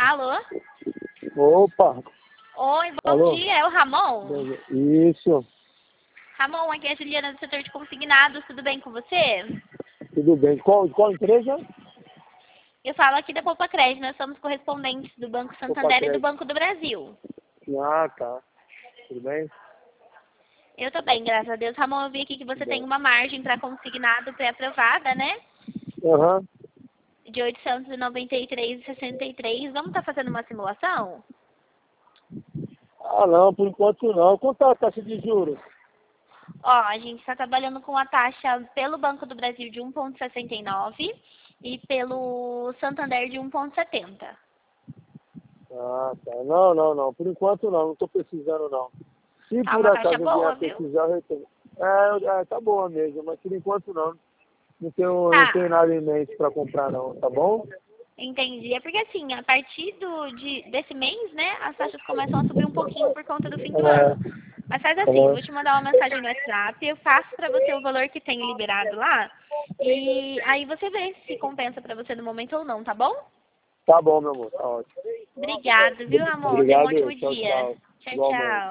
Alô? Opa! Oi, bom Alô? dia, é o Ramon? Isso, Ramon, aqui é a Juliana do setor de consignados, tudo bem com você? tudo bem. Qual empresa? Eu falo aqui da Poupa Crédito, nós somos correspondentes do Banco Opa, Santander e do Crédito. Banco do Brasil. Ah, tá. Tudo bem? Eu tô bem, graças a Deus. Ramon, eu vi aqui que você Tudo tem bem. uma margem para consignado pré-aprovada, né? Aham. De 893,63. Vamos estar fazendo uma simulação? Ah, não, por enquanto não. Quanto é a taxa de juros? Ó, a gente está trabalhando com a taxa pelo Banco do Brasil de 1,69 e pelo Santander de 1,70. Ah, tá. Não. Por enquanto não estou precisando não. Se Tá por uma taxa acaso eu boa, vier viu? precisar, eu tenho. Tá boa mesmo, mas por enquanto não. Não tenho Tá, nada em mente para comprar não, tá bom? entendi. É porque assim, a partir desse mês, né, as taxas começam a subir um pouquinho por conta do fim do ano. É, Mas faz assim, eu aham. vou te mandar uma mensagem no WhatsApp, eu faço pra você o valor que tem liberado lá, e aí você vê se compensa pra você no momento ou não, tá bom? Tá bom, meu amor, tá ótimo. Obrigado, viu, amor? Tenha um Obrigado, ótimo tchau, dia. tchau. Tchau, Igualmente. tchau.